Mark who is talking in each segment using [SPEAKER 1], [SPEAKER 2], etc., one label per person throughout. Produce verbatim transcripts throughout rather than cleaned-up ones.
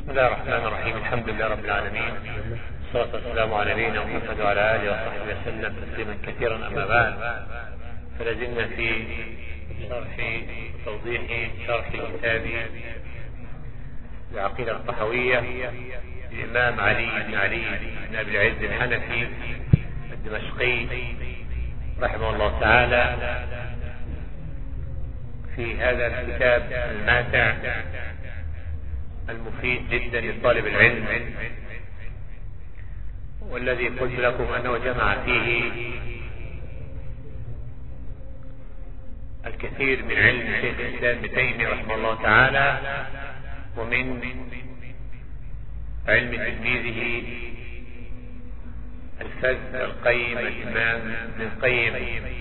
[SPEAKER 1] بسم الله الرحمن الرحيم. الحمد لله رب العالمين، والصلاة والسلام على نبينا محمد وعلى آله وصحبه وسلم تسليما كثيرا. أما بعد، فلازلنا في شرح توضيح شرح كتاب العقيدة الطحوية للإمام علي بن علي بن أبي العز الحنفي الدمشقي رحمه الله تعالى، في هذا الكتاب الماتع المفيد جدا لطالب العلم، والذي قلت لكم أنه جمع فيه الكثير من علم شيخ الإسلام ابن تيمية رحمه الله تعالى، ومن علم تلميذه الفذ القيم الإمام ابن القيم.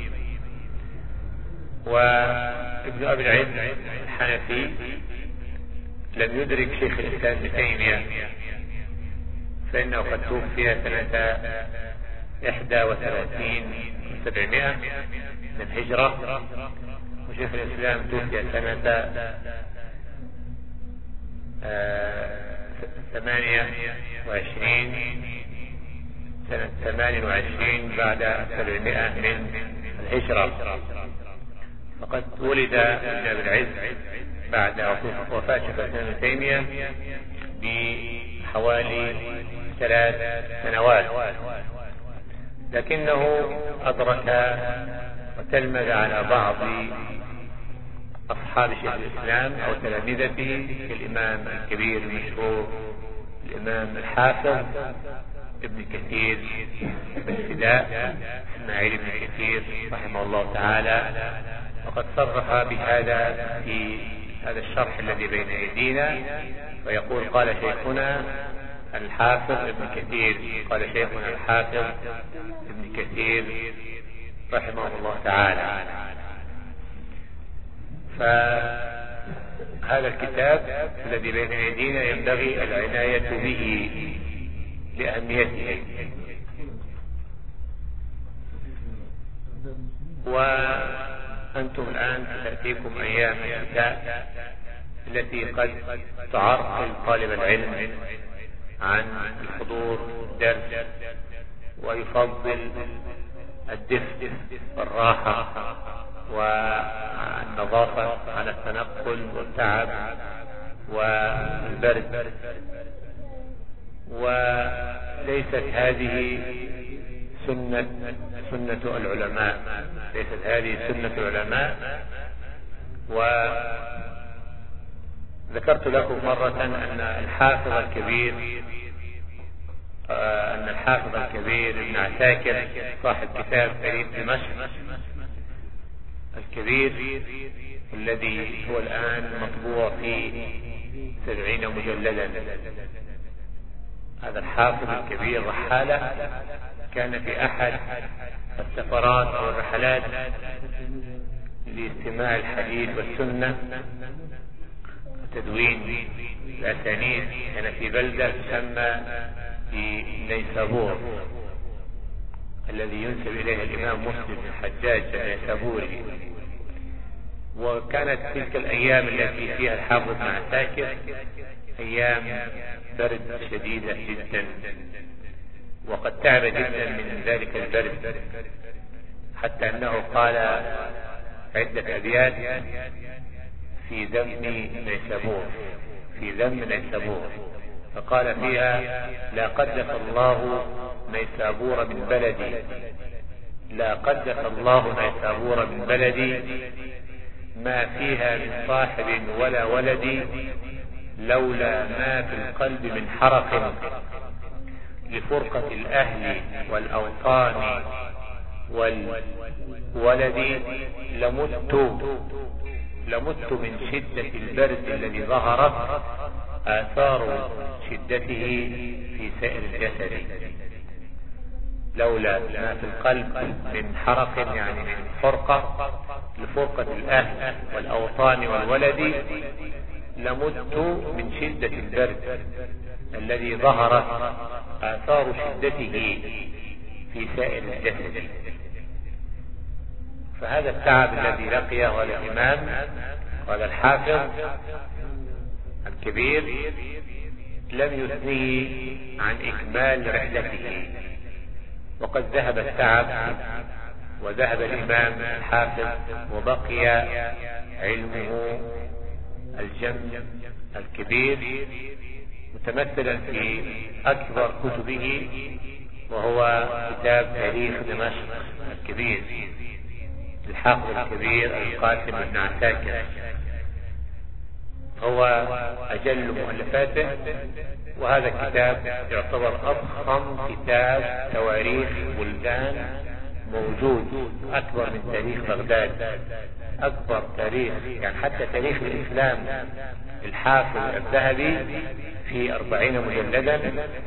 [SPEAKER 1] وابن أبي العز الحنفي لم يدرك شيخ الإسلام ابن تيمية، فإنه قد توفي سنة إحدى وثلاثين وسبعمائة من الهجرة، وشيخ الإسلام توفي سنة ثمانية وعشرين سنة ثمان وعشرين بعد سبعمائة من الهجرة. فقد ولد ابن أبي العز بعد وفاة شيخ الإسلام ابن تيمية بحوالي ثلاث سنوات، لكنه أدرك وتلمذ على بعض أصحاب شيخ الإسلام أو تلامذته كالإمام الكبير المشهور الإمام الحافظ ابن كثير بالفداء إسماعيل بن كثير رحمه الله تعالى، وقد صرح بهذا في هذا الشرح الذي بين أيدينا، ويقول: قال شيخنا الحافظ ابن كثير، قال شيخنا الحافظ ابن كثير رحمه الله تعالى. فهذا الكتاب الذي بين أيدينا ينبغي العناية به لأهميته. وأنتم الآن تأتيكم أيام الشتاء التي قد تعرقل طالب العلم عن الحضور الدرس، ويفضل الدفء والراحة والنظافة على التنقل والتعب والبرد. وليست هذه سنة سنة العلماء، ليست هذه سنة العلماء. وذكرت لكم مرة أن الحافظ الكبير أن الحافظ الكبير ابن عساكر صاحب كتاب تاريخ دمشق الكبير الذي هو الآن مطبوع في سبعين مجلدا، هذا الحافظ الكبير رحالة كان في أحد السفرات أو الرحلات لاستماع الحديث والسنة وتدوين الأسانيد، كان في بلدة تسمى في نيسابور الذي ينسب إليه الإمام مسلم بن الحجاج النيسابوري. وكانت تلك الأيام التي فيها الحافظ بن عساكر أيام برد شديدة جدا، وقد تعب جدا من ذلك البرد، حتى أنه قال عدة أبيات في ذم نيسابور في ذم نيسابور فقال فيها: لا قدس الله نيسابور من بلدي، لا قدس الله نيسابور من بلدي، ما فيها من صاحب ولا ولد، لولا ما في القلب من حرق، لفرقة الأهل والأوطان والولد، لمت لمت من شدة البرد الذي ظهرت آثار شدته في سائر الجسد، لولا ما في القلب من حرق يعني من فرقة، لفرقة الأهل والأوطان والولد، لمت من شدة البرد الذي ظهرت آثار شدته في سائر الجسد. فهذا التعب الذي لقيه هذا الإمام وهذا الحافظ الكبير لم يثنيه عن إكمال رحلته. وقد ذهب التعب وذهب الإمام الحافظ وبقي علمه الجم الكبير متمثلا في أكبر كتبه، وهو كتاب تاريخ دمشق الكبير الحافظ الكبير القاسم بن عساكر. هو أجل مؤلفاته، وهذا الكتاب يعتبر أضخم كتاب تواريخ بلدان موجود، أكبر من تاريخ بغداد، أكبر تاريخ، يعني حتى تاريخ الإسلام الحافظ الذهبي في أربعين مجلدا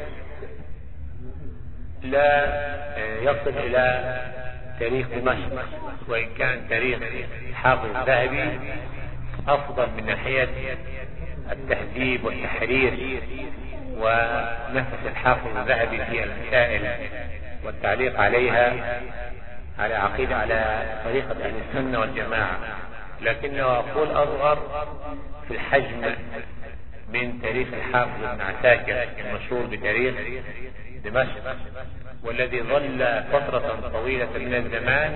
[SPEAKER 1] لا يصل إلى تاريخ دمشق، وإن كان تاريخ الحافظ الذهبي أفضل من ناحية التهذيب والتحرير ونفس الحافظ الذهبي في المسائل والتعليق عليها على عقيدة على طريقة أهل السنة والجماعة، لكنه أقول أصغر في الحجم من تاريخ الحافظ ابن عساكر المشهور بتاريخ دمشق، والذي ظل فترة طويلة من الزمان.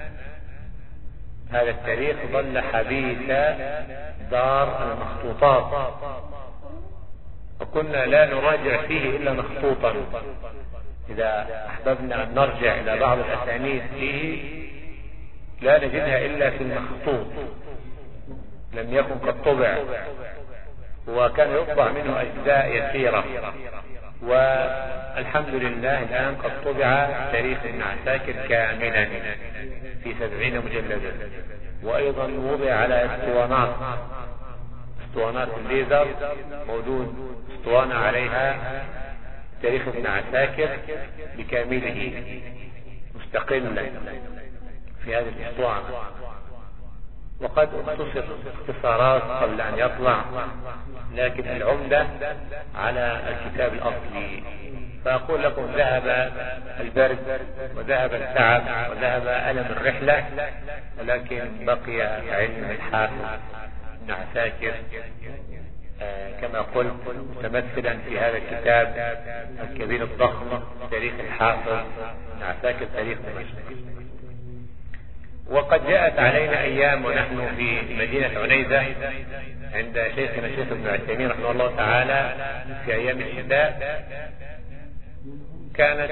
[SPEAKER 1] هذا التاريخ ظل حبيس دار المخطوطات، وكنا لا نراجع فيه إلا مخطوطا. إذا أحببنا أن نرجع إلى بعض الأسانيد فيه لا نجدها إلا في المخطوط، لم يكن قد طبع، وكان يطبع منه أجزاء يسيرة. والحمد لله الآن قد طبع تاريخ ابن عساكر كاملا في سبعين مجلدا، وأيضا وضع على اسطوانات اسطوانات الليزر، موجود اسطوانة عليها تاريخ ابن عساكر بكامله مستقلا في هذه الاسطوانة. وقد اختصر اختصارات قبل أن يطلع، لكن العمدة على الكتاب الأصلي. فأقول لكم ذهب البرد وذهب التعب وذهب ألم الرحلة، ولكن بقي علم الحافظ ابن عساكر آه كما قلت متمثلا في هذا الكتاب الكبير الضخم تاريخ الحافظ ابن عساكر تاريخ دمشق. وقد جاءت علينا أيام ونحن في مدينة عنيزة عند شيخنا الشيخ ابن عثيمين رحمه الله تعالى في أيام الشتاء، كانت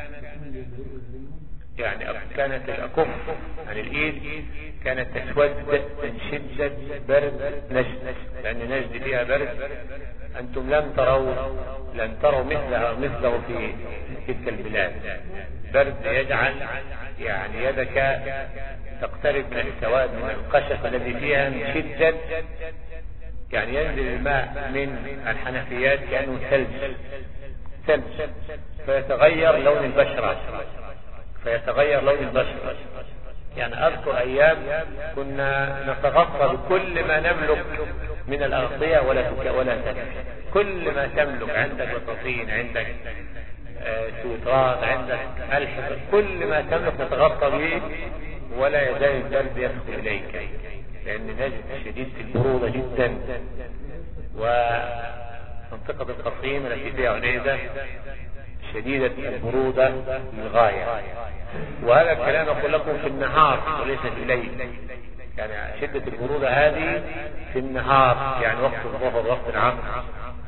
[SPEAKER 1] يعني كانت الأكف عن الإيد كانت تسود من شدة برد نجد، لأن نجد فيها برد أنتم لم تروا لن تروا مثله مثله في تلك البلاد. برد يجعل يعني يدك تقترب من السواد من القشف الذي فيها من شدة، يعني ينزل الماء من الحنفيات كأنه ثلج ثلج فيتغير لون البشرة فيتغير لون البشرة. يعني أذكر أيام كنا نتغطى بكل ما نملك من الأغطية ولا ولا تكفي، كل ما تملك، عندك بطاطين، عندك آه سويترات، عندك ألحفة، كل ما تملك نتغطى به ولا يزال البرد يدخل إليك، لأن نجد شديد البرودة جدا. ومنطقة القصيم التي فيها عنيزة شديدة البرودة للغاية، وهذا الكلام أقول لكم في النهار وليس في الليل. يعني شدة البرودة هذه في النهار، يعني وقت الظهر وقت العصر.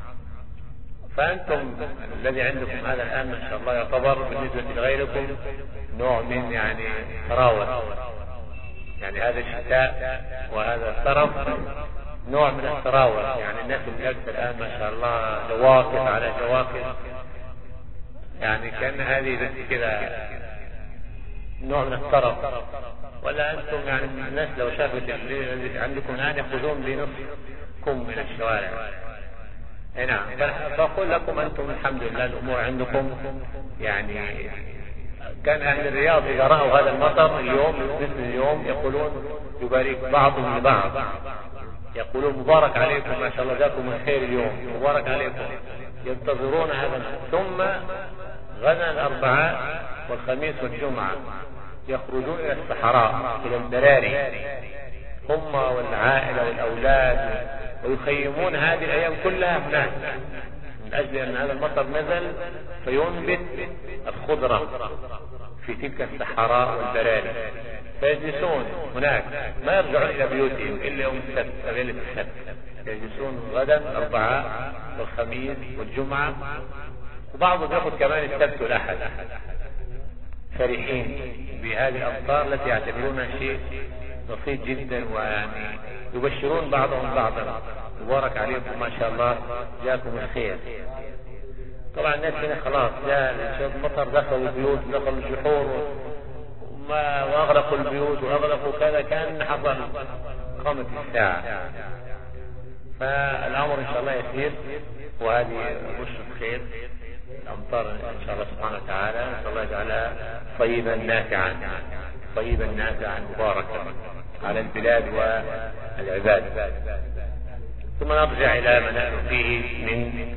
[SPEAKER 1] فأنتم الذي عندكم هذا الآن ما شاء الله يعتبر بالنسبة لغيركم نوع من يعني تراوح، يعني هذا الشتاء وهذا الطرف نوع من التراوح. يعني الناس اللي لابسه الآن ما شاء الله جواكت على جواكت، يعني كأن هذه بس كذا نوع من الطرف. ولا أنتم يعني الناس لو شافت اللي عندكم الآن يأخذون بنصفكم من الشوارع. نعم، فأقول لكم أنتم الحمد لله الأمور عندكم يعني. كان أهل الرياض إذا رأوا هذا المطر اليوم مثل اليوم يقولون يبارك بعضهم لبعض، يقولون مبارك عليكم ما شاء الله جاكم الخير اليوم، مبارك عليكم، ينتظرون هذا. ثم غدا الأربعاء والخميس والجمعة يخرجون إلى الصحراء إلى البراري هم والعائلة والأولاد، ويخيمون هذه الأيام كلها هناك من اجل ان هذا المطر نزل فينبت الخضرة في تلك الصحراء والبراري، فيجلسون هناك ما يرجعون الى بيوتهم الا يوم السبت ليلة السبت، يجلسون غدا الاربعاء والخميس والجمعة، وبعضهم ياخذ كمان السبت والاحد، فرحين بهذه الامطار التي يعتبرونها شيء بسيط جدا، ويعني يبشرون بعضهم بعضا مبارك عليكم ما شاء الله جاكم الخير. طبعا الناس هنا خلاص جاء المطر دخلوا البيوت دخلوا الجحور وما واغلقوا البيوت واغلقوا كذا، كان حصل قامت الساعة. فالامر ان شاء الله يسير، وهذه بشرة خير الامطار ان شاء الله سبحانه وتعالى، ان شاء الله يجعلها طيبا نافعا طيبا نافعا مباركا على البلاد والعباد. ثم نرجع الى ما نحن فيه من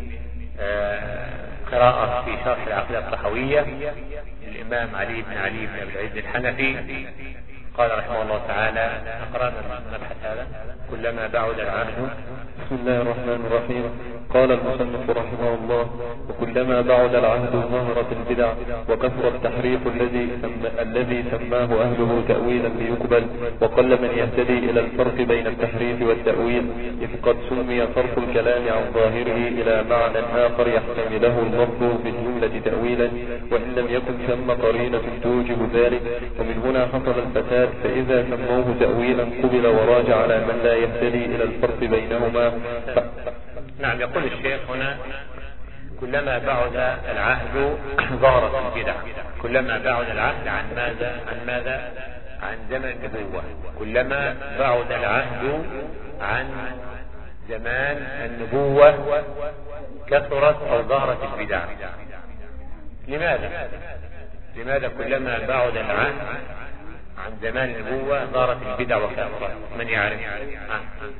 [SPEAKER 1] قراءة في شرح العقيدة الطحاوية للإمام علي بن علي بن أبي العز الحنفي. قال رحمه الله تعالى، أقرأنا المبحث هذا كلما بعد العهد.
[SPEAKER 2] بسم الله الرحمن الرحيم. قال المصنف رحمه الله: وكلما بعد العهد ظهرت البدع وكثر التحريف الذي سم... الذي سماه أهله تأويلا ليقبل، وقل من يهتدي إلى الفرق بين التحريف والتأويل، إذ قد سمي صرف الكلام عن ظاهره إلى معنى آخر يحتمله اللفظ بالجملة تأويلا وإن لم يكن ثم قرينة توجب ذلك، ومن هنا حصل الفساد. فإذا سموه تأويلا قبل وراجع على من لا يهتدي إلى الفرق بينهما. ف...
[SPEAKER 1] نعم، يقول الشيخ هنا: كلما بعد العهد ظهرت البدع. كلما بعد العهد عن ماذا؟ عن ماذا؟ عن زمن النبوة. كلما بعد العهد عن زمان النبوة كثرت أو ظهرت البدع. لماذا؟ لماذا كلما بعد العهد عن زمان النبوة ظهرت البدع وكثرت؟ من يعرف؟ آه.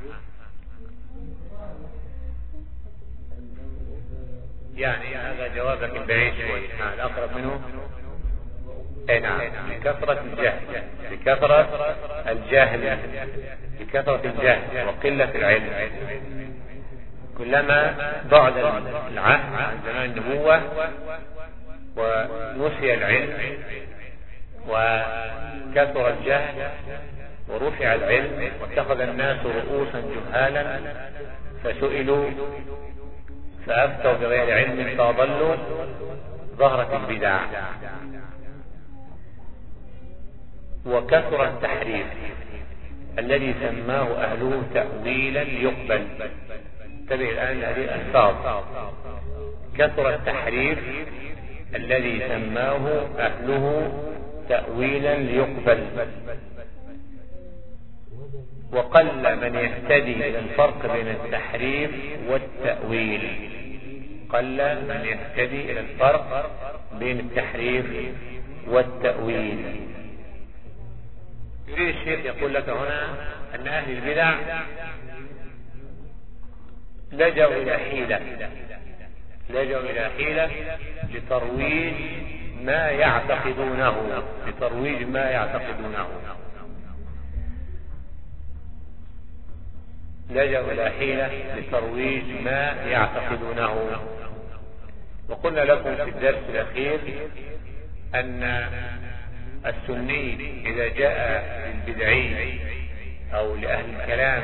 [SPEAKER 1] يعني هذا جوابك البعيد شوي. نعم، الأقرب منه اي نعم، بكثرة الجهل بكثرة الجهل بكثرة الجهل وقلة العلم. كلما بعد العهد عن زمان النبوة ونسي العلم وكثر الجهل ورفع العلم واتخذ الناس رؤوسا جهالا فسئلوا فأفتوا بغير علم فأضلوا، ظهرت البدع وكثر التحريف الذي سماه أهله تأويلا يقبل. انتبه الآن هذه الألفاظ: كثر التحريف الذي سماه أهله تأويلا يقبل، وقل من يهتدي إلى الفرق بين التحريف والتأويل. قل من يهتدي إلى الفرق بين التحريف والتأويل. يريد الشيخ يقول لك هنا أن أهل البدع لجوا إلى حيلة لجوا إلى حيلة لترويج ما يعتقدونه لترويج ما يعتقدونه لجوا إلى حيلة لترويج ما يعتقدونه. وقلنا لكم في الدرس الأخير أن السني إذا جاء للبدعي أو لأهل الكلام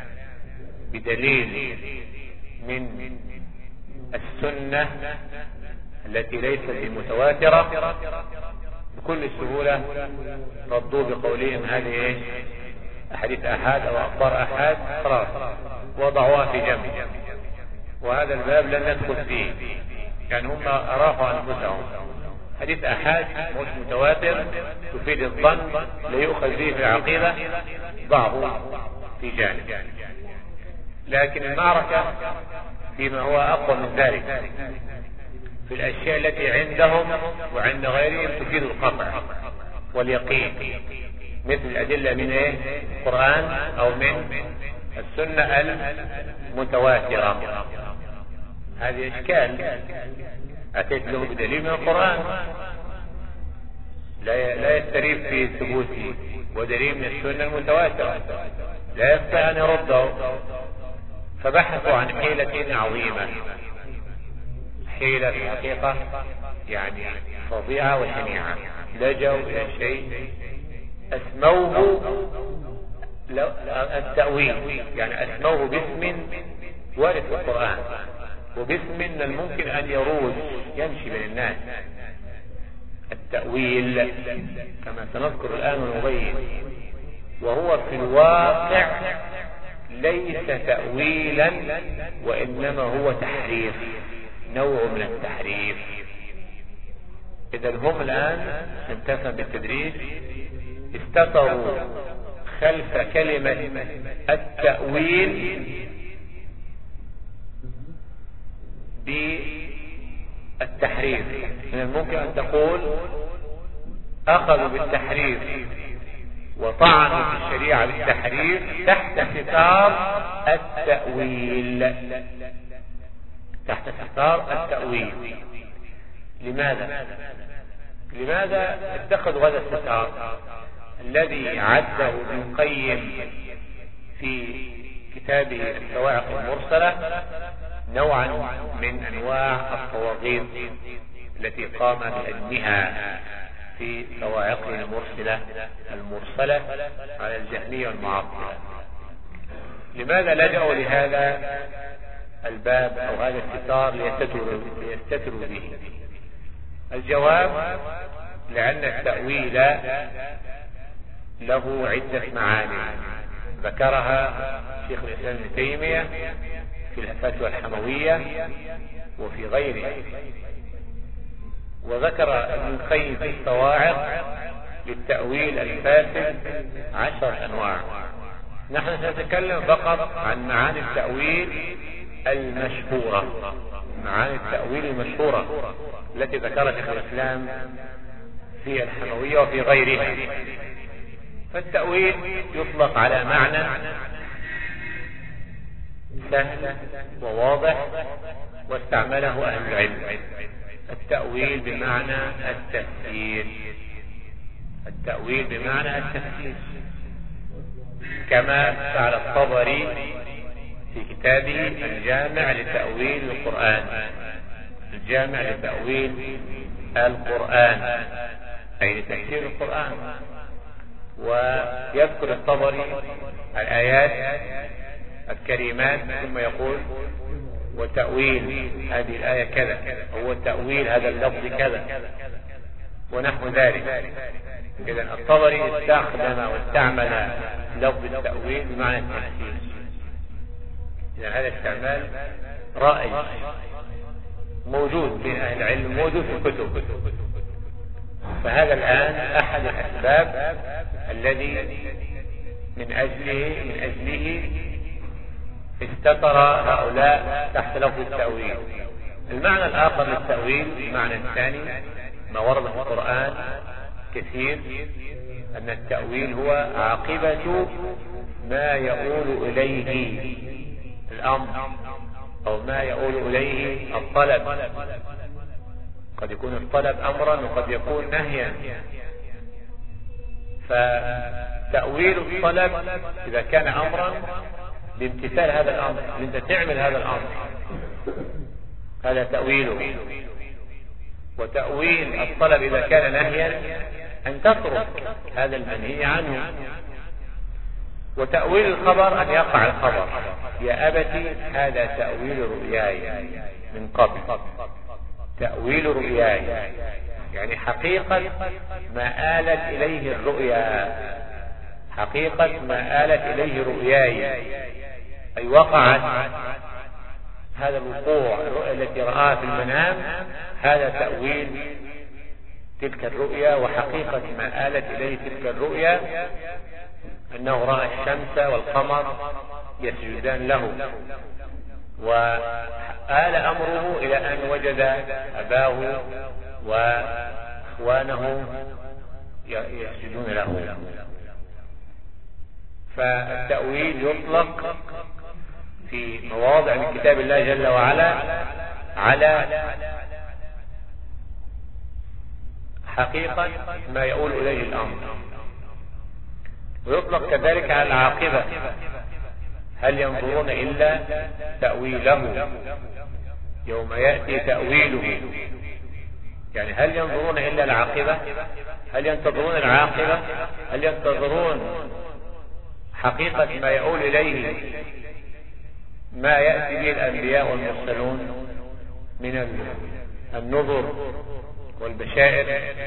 [SPEAKER 1] بدليل من السنة التي ليست المتواترة بكل سهولة ردوا بقولهم هذه ايش؟ أحاديث أحاد أو أخبار أحاد، خلاص وضعوها في جنب، وهذا الباب لن ندخل فيه. يعني هم أراحوا أنفسهم. حديث أحاد مش متواتر تفيد الظن لا يؤخذ به في العقيدة، ضعه في جانب. لكن المعركة فيما هو أقوى من ذلك، في الأشياء التي عندهم وعند غيرهم تفيد القطع واليقين، مثل الأدلة من ايه؟ القرآن أو من السنة المتواترة. هذه إشكال، أتيت له بدليل من القرآن لا يستريب في ثبوته، ودليل من السنة المتواترة لا يستطيع أن يرده، فبحثوا عن حيلة عظيمة الحيلة في الحقيقة يعني فظيعة وشنيعة. لجوا إلى شيء أسموه التأويل، يعني أسموه باسم وارد في القرآن، وباسم من الممكن أن يروج يمشي بين الناس. التأويل كما سنذكر الآن ونبين، وهو في الواقع ليس تأويلا وإنما هو تحريف، نوع من التحريف. إذا هم الآن انتفهم بالتدريج استتروا خلف كلمة التأويل بالتحريف. من الممكن أن تقول أخذوا بالتحريف وطعنوا في الشريعة بالتحريف تحت ستار التأويل، تحت ستار التأويل. لماذا؟ لماذا اتخذوا هذا الستار الذي عده ابن القيم في كتابه الصواعق المرسلة نوعا من انواع الطواغيت التي قام بهدمها في صواعقه المرسلة المرسلة على الجهمية والمعطلة؟ لماذا لجأوا لهذا الباب او هذا الستار ليستتروا, ليستتروا به؟ الجواب لأن التأويل له عدة معاني ذكرها شيخ الإسلام ابن تيمية في الفتوى الحموية وفي غيره، وذكر ابن القيم في الصواعق للتأويل الفاسد عشر أنواع. نحن سنتكلم فقط عن معاني التأويل المشهورة، معاني التأويل المشهورة التي ذكرها شيخ الإسلام في الحموية وفي غيرها. فالتأويل يطلق على معنى سهل وواضح واستعمله أهل العلم. التأويل بمعنى التفسير، التأويل بمعنى التفسير كما فعل الطبري في كتابه الجامع لتأويل القرآن، الجامع لتأويل القرآن أي لتفسير القرآن. ويذكر الطبري الآيات الكريمات ثم يقول وتأويل هذه الآية كذا، هو تأويل هذا اللفظ كذا ونحو ذلك. إذن الطبري استخدم واستعمل لفظ التأويل بمعنى التفسير. إذن هذا استعمال رائج موجود بين أهل العلم، موجود في الكتب. فهذا الآن أحد الأسباب الذي من أجله من أجله استتر هؤلاء تحت لفظ التأويل. المعنى الآخر للتأويل المعنى الثاني ما ورد في القرآن كثير، أن التأويل هو عاقبة ما يؤول إليه الأمر أو ما يؤول إليه الطلب. قد يكون الطلب أمرا وقد يكون نهيا. فتأويل الطلب إذا كان أمرا بامتثال هذا الأمر، أنت تعمل هذا الأمر، هذا تأويله. وتأويل الطلب إذا كان نهيا أن تترك هذا المنهي عنه. وتأويل الخبر أن يقع الخبر يا أبتي هذا تأويل رؤياي من قبل، تأويل رؤياي يعني حقيقة ما آلت إليه الرؤيا، حقيقة ما آلت إليه رؤياي أي وقعت هذا الوقوع، الرؤيا التي رآها في المنام هذا تأويل تلك الرؤيا. وحقيقة ما آلت إليه تلك الرؤيا أنه رأى الشمس والقمر يسجدان له، وآل أمره إلى أن وجد أباه وإخوانه يسجدون له. فالتأويل يطلق في مواضع من كتاب الله جل وعلا على حقيقة ما يؤول إليه الأمر، ويطلق كذلك على العاقبة، هل ينظرون إلا تأويله، يوم يأتي تأويله. يعني هل ينظرون إلا العاقبة؟ هل ينتظرون العاقبة؟ هل ينتظرون حقيقة ما يؤول إليه ما يأتي به الأنبياء والمرسلون من النظر والبشائر؟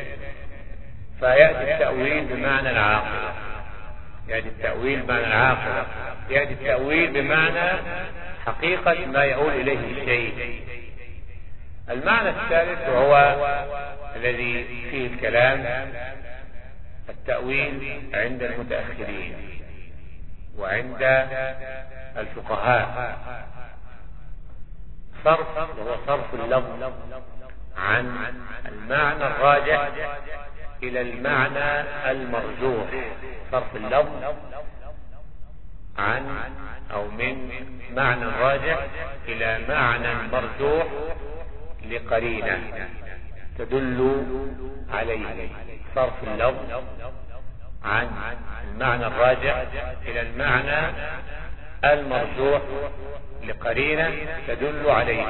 [SPEAKER 1] فيأتي التأويل بمعنى العاقبة، يأتي التأويل بمعنى العاقبة، يأتي التأويل بمعنى حقيقة ما يؤول إليه الشيء. المعنى الثالث وهو الذي فيه الكلام، التأويل عند المتأخرين وعند الفقهاء صرف، وهو صرف اللفظ عن المعنى الراجح إلى المعنى المرجوح، صرف اللفظ عن أو من معنى راجح إلى معنى مرجوح لقرينة تدل عليه. صرف اللفظ عن المعنى الراجح إلى المعنى المرجوح لقرينة تدل عليه.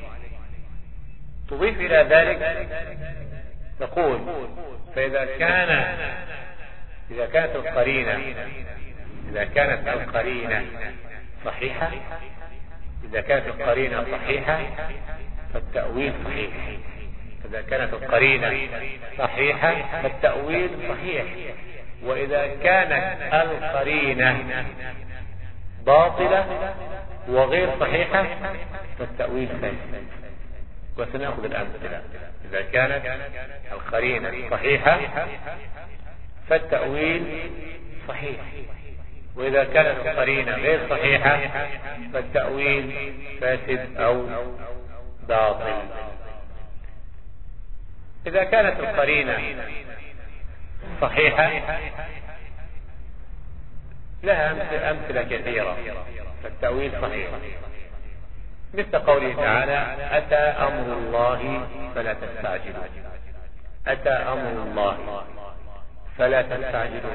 [SPEAKER 1] تضيف إلى ذلك تقول فإذا كان إذا كانت القرينة إذا كانت القرينة صحيحة إذا كانت القرينة صحيحة فالتأويل صحيح. إذا كانت القرينة صحيحة فالتأويل صحيح. وإذا كانت القرينة باطلة وغير صحيحة فالتأويل فاسد. وسنأخذ الأمثلة. إذا كانت القرينة صحيحة فالتأويل صحيح، وإذا كانت القرينة غير صحيحة فالتأويل فاسد أو باطل. إذا كانت القرينة صحيحة لها أمثلة كثيرة فالتأويل صحيح، مثل قوله تعالى أتى أمر الله فلا تستعجلوا. أتى أمر الله فلا تستعجلوا.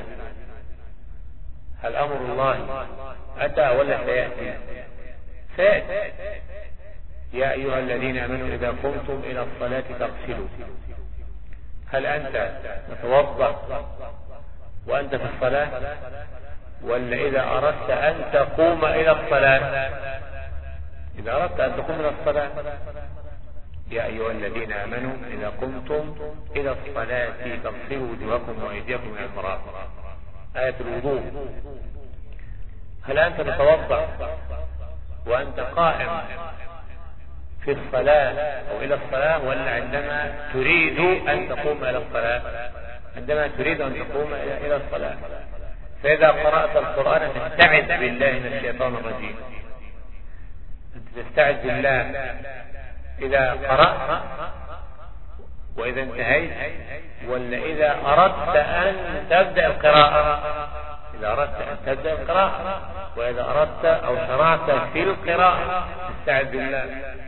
[SPEAKER 1] هل أمر الله أتى ولا سيأتي؟ سيأتي. يا أيها الذين آمنوا إذا قمتم إلى الصلاة فاغسلوا. هل أنت تتوضأ وأنت في الصلاة، ولا إذا أردت أن تقوم إلى الصلاة؟ إذا أردت أن تقوم إلى الصلاة. يا أيها الذين آمنوا إذا قمتم إلى الصلاة فاغسلوا وجوهكم وأيديكم إلى المرافق، آية الوضوء. هل أنت تتوضأ وأنت قائم في الصلاة أو إلى الصلاة، ولا عندما تريد أن تقوم إلى الصلاة؟ عندما تريد أن تقوم إلى الصلاة. فإذا قرأت القرآن تستعذ بالله من الشيطان الرجيم. أنت تستعذ بالله إذا قرأت وإذا انتهيت، ولا إذا أردت أن تبدأ القراءة؟ إذا أردت أن تبدأ القراءة، وإذا أردت أو شرعت في القراءة تستعذ بالله.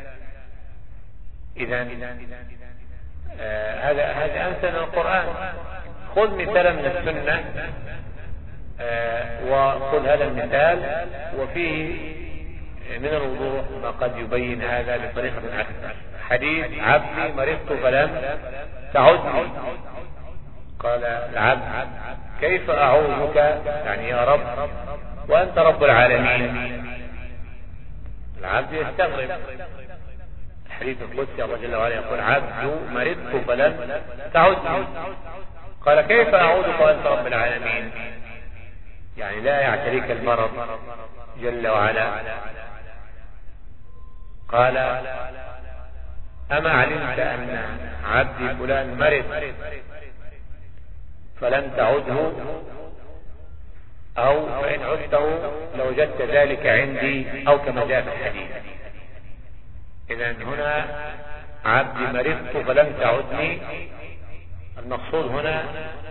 [SPEAKER 1] إذا آه هذا هذا أمثل من القرآن. خذ مثالا من السنة آه وخذ هذا المثال وفيه من الوضوح ما قد يبين هذا بطريقة أكثر. حديث عبدي مرضت فلم تعدني. قال العبد كيف أعوذك يعني يا رب وأنت رب العالمين؟ العبد يستغرب. الحديث القدسي الله جل وعلا يقول عبد مرضت فلم تعدني. قال كيف أعوذك وأنت رب العالمين؟ يعني لا يعتريك المرض جل وعلا. قال أما علمت أن عبدي فلان مرض فلم تعده، أو فإن عدته لوجدت ذلك عندي، أو كما جاء في الحديث. إذن هنا عبدي مرضت فلم تعدني، المقصود هنا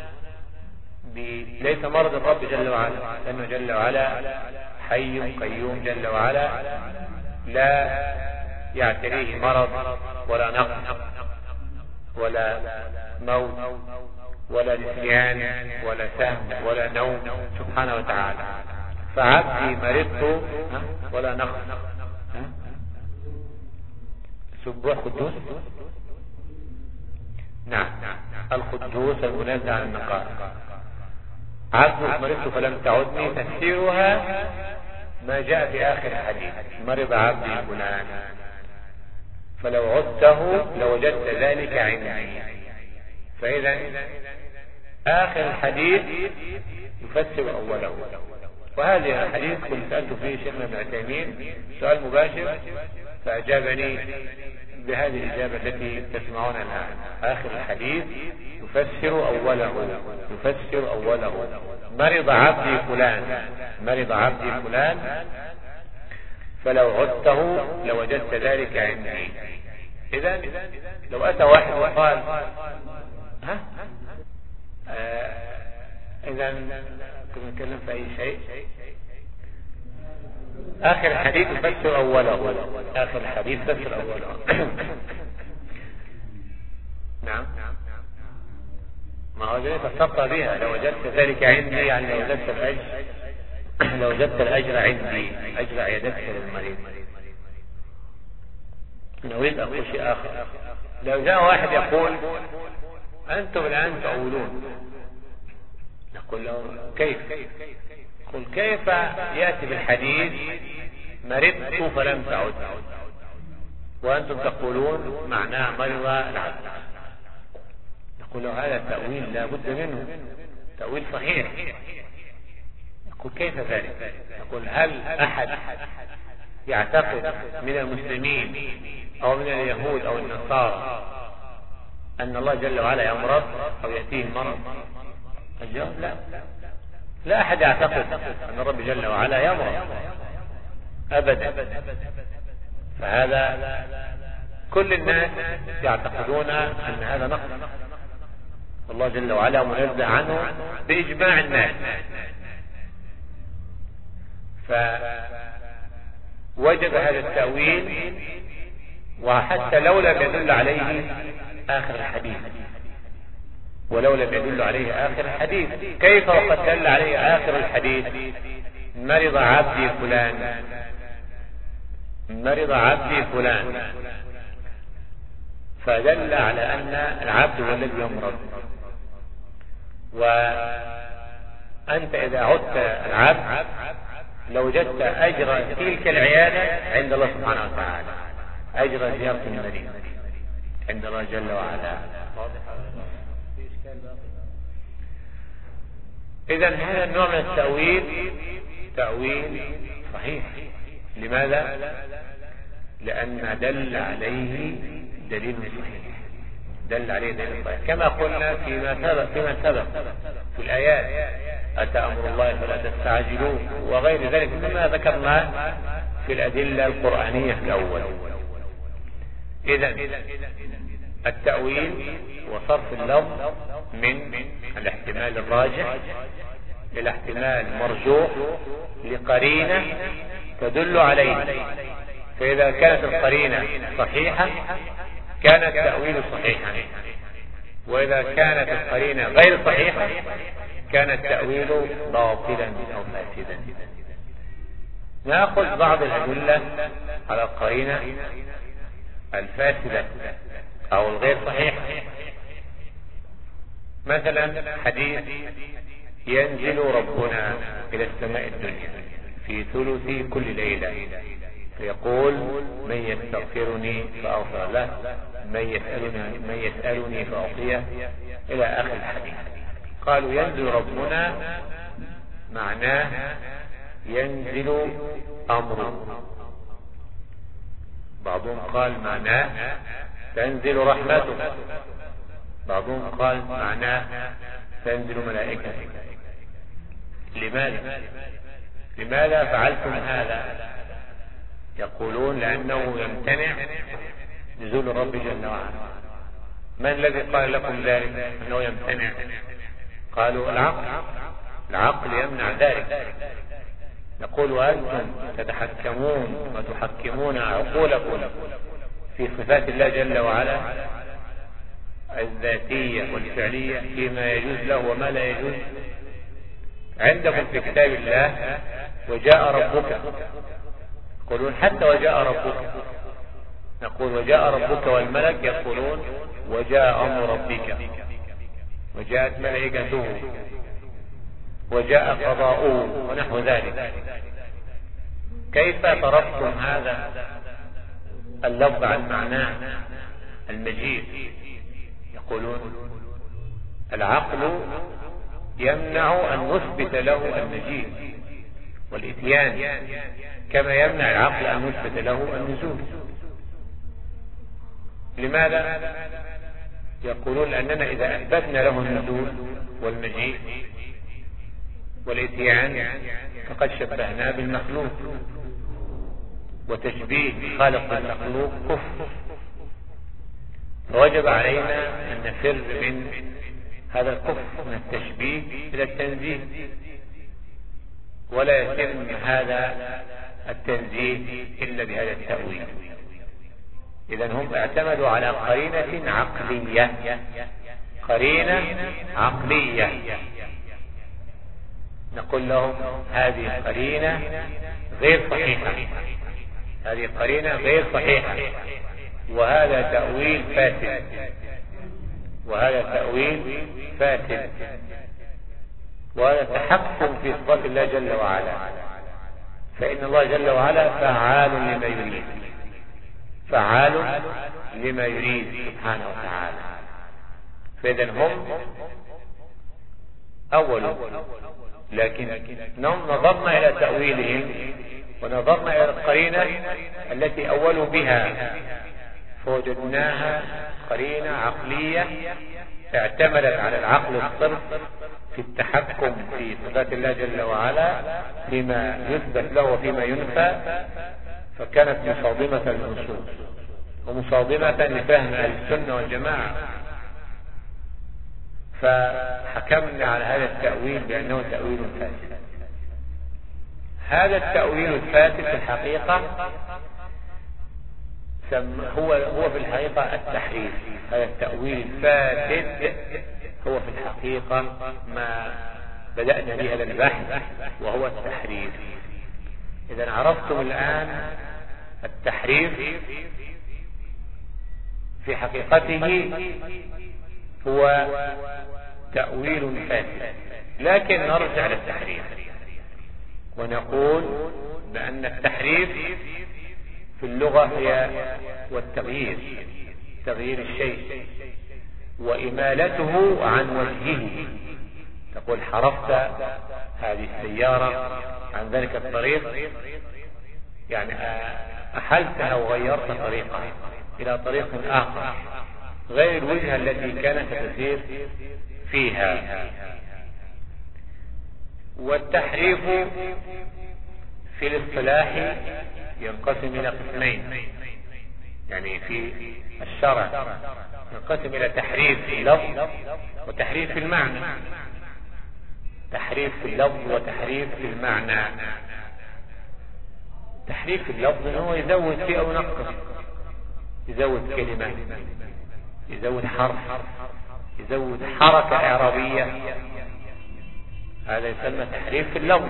[SPEAKER 1] ليس مرض الرب جل وعلا، لأنه جل وعلا حي قيوم جل وعلا لا يعتريه مرض ولا نقص ولا موت ولا نسيان ولا سهم ولا نوم سبحانه وتعالى. فعبدي مرضت ولا نقص سبوح قدوس. نعم، القدوس المنزه عن النقائص. عبدك مرضت فلم تعدني، تفسيرها ما جاء في آخر الحديث: مرض عبدي فلان فلو عدته لوجدت ذلك عندي. فإذا آخر الحديث يفسر أوله. وهذه الحديث كنت سألت فيه شيخنا ابن عثيمين سؤال مباشر فأجابني بهذه الإجابة التي تسمعونها الآن: آخر الحديث يفسر أوله، يفسر أوله. مرض عبدي فلان، مرض عبدي فلان فلو عدته لوجدت ذلك عندي. إذا لو أتى واحد وقال ها آه إذا كنا نتكلم في أي شيء. آخر الحديث يفسر أوله، آخر الحديث يفسر أوله. نعم، ما هو ذلك فسرت بها: لو وجدت ذلك عندي، يعني لو وجدت الأجر، لو وجدت الأجر عندي، أجر عيادتك للمريض. نريد أقول شيء آخر: لو جاء واحد يقول أنتم الآن تقولون، نقول له كيف؟ قل كيف يأتي بالحديث مرضت فلم تعد وأنتم تقولون معناه مرض العبد؟ نقول له هذا تأويل لا بد منه، تأويل صحيح. يقول كيف ذلك؟ نقول هل أحد يعتقد من المسلمين أو من اليهود أو النصارى أن الله جل وعلا يمرض أو يأتيه المرض؟ الجواب لا، لا أحد يعتقد أن الرب جل وعلا يمرض أبدا. فهذا كل الناس يعتقدون أن هذا نقص، والله جل وعلا منزه عنه بإجماع الناس. فوجب هذا التأويل، وحتى لو لم يدل عليه آخر الحديث، ولو لم يدل عليه آخر الحديث، كيف وقد دل عليه آخر الحديث: مرض عبدي فلان، مرض عبدي فلان، فدل على أن العبد هو الذي يمرض. وأنت إذا عدت العبد لوجدت أجر تلك العيادة عند الله سبحانه وتعالى، أجر زيارة المريض عند الله جل وعلا. إذا هذا النوع من التأويل تأويل صحيح. لماذا؟ لأن دل عليه دليل صحيح، دل عليه دليل صحيح، كما قلنا فيما سبق فيما سبق في الآيات: أتى أمر الله فلا تستعجلوه، وغير ذلك مما ذكرنا في الأدلة القرآنية الأول. إذا التأويل وصرف اللفظ من الاحتمال الراجح إلى احتمال مرجوح لقرينة تدل عليه. فإذا كانت القرينة صحيحة كان التأويل صحيحا، وإذا كانت القرينة غير صحيحة كان التأويل باطلا أو فاسدا. نأخذ بعض الأدلة على القرينة الفاسدة أو الغير صحيحة. مثلا حديث: ينزل ربنا إلى السماء الدنيا في ثلث كل ليلة فيقول: من يستغفرني فأغفر له، من يسألني, من يسألني فأعطيه، إلى آخر الحديث. قالوا ينزل ربنا معناه ينزل أمره. بعضهم قال معناه تنزل رحمته، بعضهم قال معناه تنزل ملائكته. لماذا لماذا فعلتم هذا؟ يقولون لأنه يمتنع نزول الرب جل وعلا. من الذي قال لكم ذلك أنه يمتنع؟ قالوا العقل، العقل يمنع ذلك. نقول: وأنتم تتحكمون وتحكمون عقولكم في صفات الله جل وعلا الذاتية والفعلية فيما يجوز له وما لا يجوز. عندكم في كتاب الله وجاء ربك، يقولون حتى وجاء ربك، نقول وجاء ربك والملك يقولون وجاء أمر ربك، وجاءت ملائكته، وجاء قضاؤه ونحو ذلك. كيف صرفتم هذا اللفظ عن معناه المجيء؟ يقولون العقل يمنع أن نثبت له المجيء والإتيان كما يمنع العقل أن نثبت له النزول. لماذا؟ يقولون لأننا إذا أثبتنا له النزول والمجيء والإتيان فقد شبهناه بالمخلوق، وتشبيه خالق المخلوق كفر، فوجب علينا أن نفر من هذا الكفر من التشبيه إلى التنزيه، ولا يتم هذا التنزيه إلا بهذا التأويل. إذن هم اعتمدوا على قرينة عقلية، قرينة عقلية. نقول لهم هذه قرينة غير صحيحة، هذه قرينة غير صحيحة، وهذا تأويل فاسد، وهذا تأويل فاسد، وهذا تحكم في صفات الله جل وعلا، فإن الله جل وعلا فعال لما يريد، فعال لما يريد سبحانه وتعالى. فإذن هم أولوا، لكن نظرنا إلى تأويلهم ونظرنا إلى القرينة التي أولوا بها فوجدناها قرينة عقلية اعتمدت على العقل الصرف في التحكم في صفات الله جل وعلا فيما يثبت له وفيما ينفى، فكانت مصادمة للنصوص ومصادمة لفهم أهل السنة والجماعة، فحكمنا على هذا التأويل بأنه تأويل فاسد. هذا التأويل الفاسد في الحقيقة هو هو في الحقيقة التحريف. هذا التأويل الفاسد هو في الحقيقة ما بدأنا به هذا البحث، وهو التحريف. إذا عرفتم الآن التحريف في حقيقته هو تأويل فاسد، لكن نرجع للتحريف ونقول بأن التحريف في اللغة هي والتغيير، تغيير الشيء وإمالته عن وجهه. تقول حرفت هذه السيارة عن ذلك الطريق، يعني أحلتها وغيرت طريقها إلى طريق آخر غير الوجهة التي كانت تسير فيها. والتحريف في الاصطلاح ينقسم إلى قسمين، يعني في الشرع ينقسم إلى تحريف في اللفظ وتحريف في المعنى. تحريف في اللفظ وتحريف في المعنى. تحريف في اللفظ هو يزود فيه أو ينقص، يزود كلمة، يزود حرف، يزود حركة إعرابية، هذا يسمى تحريف في اللفظ.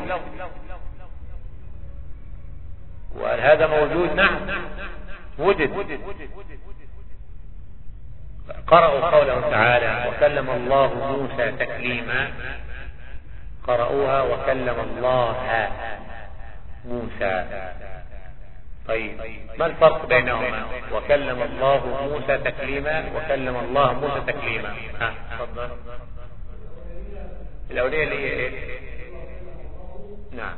[SPEAKER 1] وهذا موجود، نعم وجد. قرأوا قوله تعالى وكلم الله موسى تكليما، قرأوها وكلم الله موسى. طيب ما الفرق بينهما؟ وكلم الله موسى تكليما وكلم الله موسى تكليما. ها تفضل. الأولية اللي هي ايه؟ نعم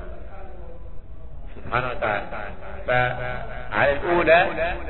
[SPEAKER 1] سبحانه وتعالى. فعلى الأولى،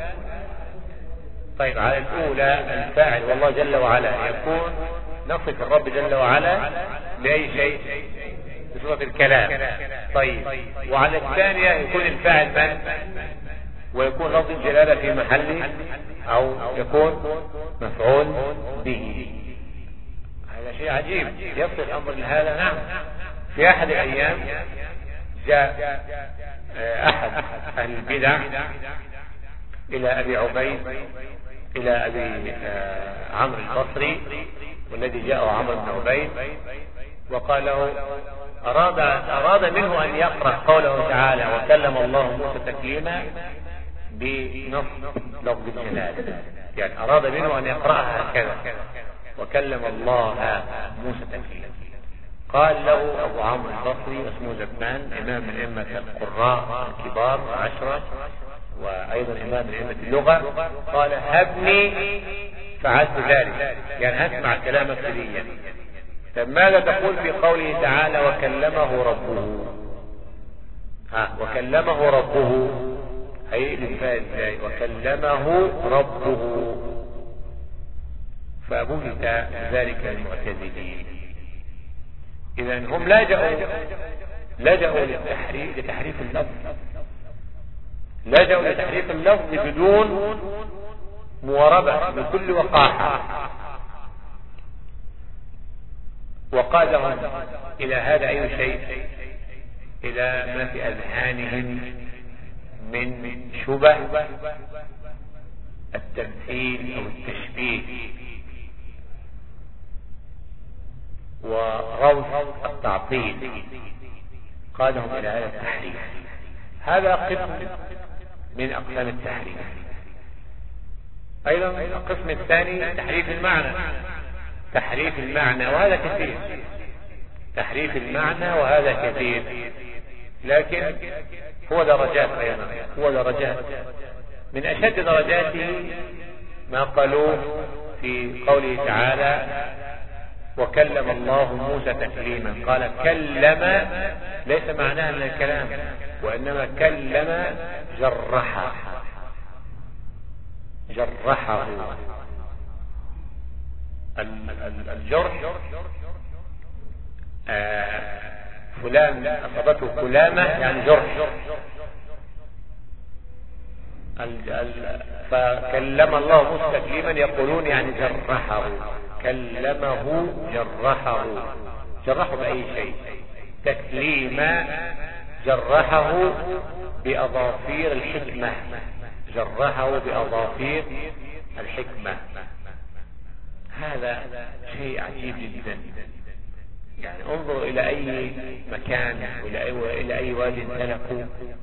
[SPEAKER 1] طيب على الأولى الفاعل والله جل وعلا يكون نصف الرب جل وعلا بأي شيء؟ بصفة الكلام. طيب وعلى الثانية يكون الفاعل من؟ ويكون لفظ الجلالة في محله أو يكون مفعول به. هذا شيء عجيب يصل الأمر لهذا. نعم في أحد الأيام جاء أحد أهل البدع إلى أبي عبيد، إلى أبي عمرو البصري والذي جاءه عمرو بن عبيد، وقال له أراد, أراد منه أن يقرأ قوله تعالى وكلم الله موسى تكليما بنص لفظ الجلالة، يعني أراد منه أن يقرأها هكذا: وكلم الله موسى تكليما. قال له أبو عمرو البصري اسمه زبان، إمام من أئمة القراء الكبار عشرة، وأيضا إمام من أئمة اللغة، قال: هبني فعلت ذلك، يعني هسمع كلامك لي. طب ماذا تقول في قوله تعالى: وكلمه ربه؟ ها وكلمه ربه هيقلب فيها ازاي؟ وكلمه ربه. فبهت ذلك المعتزلين. اذا هم لجأوا لجأوا للتحريف لتحريف اللفظ، لجأوا لتحريف اللفظ بدون مواربة، بكل وقاحة، وقادهم الى هذا اي شيء؟ الى ما في اذهانهم من شبه التمثيل او التشبيه وروث التعطيل، قادهم الى هذا التحريف. هذا قسم من اقسام التحريف. ايضا القسم الثاني تحريف المعنى، تحريف المعنى وهذا كثير، تحريف المعنى وهذا كثير، لكن هو درجات ايضا، هو درجات. من اشد درجاته ما قالوه في قوله تعالى: وكلم الله موسى تكليما. قال كلم ليس معناه من الكلام، وانما كلم جرحه، جرحه. الجرح آه فلان أصابته كلامة يعني جرح. فكلم الله موسى تكليما يقولون يعني جرحه، كلمه جرحه، جرحه بأي شيء. تكليما جرحه بأظافير الحكمة، جرحه بأظافير الحكمة. هذا شيء عجيب جدا. يعني انظروا الى اي مكان والى اي, إلى أي واد سلكوا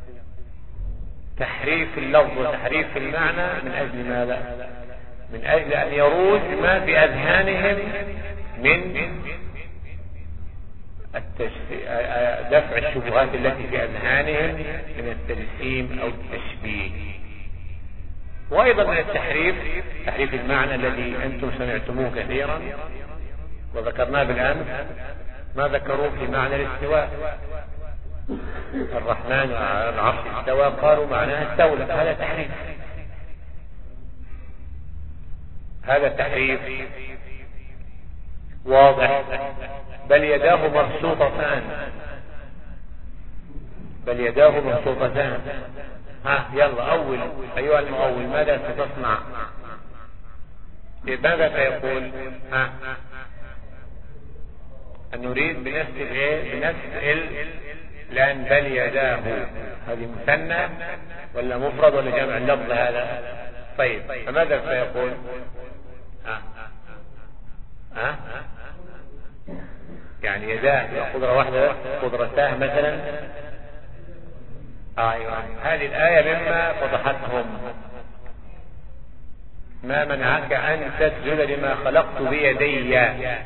[SPEAKER 1] تحريف اللفظ وتحريف المعنى. من اجل ماذا؟ من اجل ان يروج ما في اذهانهم من دفع الشبهات التي في اذهانهم من التجسيم او التشبيه. وايضا من التحريف تحريف المعنى الذي انتم سمعتموه كثيرا وذكرناه بالامس، ما ذكروه في معنى الاستواء. الرحمن على العرش استوى، قالوا معناها استولى. هذا تحريف، هذا تحريف واضح. بل يداه مبسوطتان، بل يداه مبسوطتان. ها يلا اول ايها المؤول ماذا ستصنع؟ ماذا سيقول؟ ها أن نريد بنفس الايه؟ بنفس ال لأن بل يداه هذه مثنى ولا مفرد ولا جمع اللفظ هذا؟ طيب فماذا سيقول؟ ها ها يعني يداه قدرة واحدة، قدرتاه مثلا. ايوه هذه الآية مما فضحتهم. ما منعك أن تسجد لما خلقت بيدي.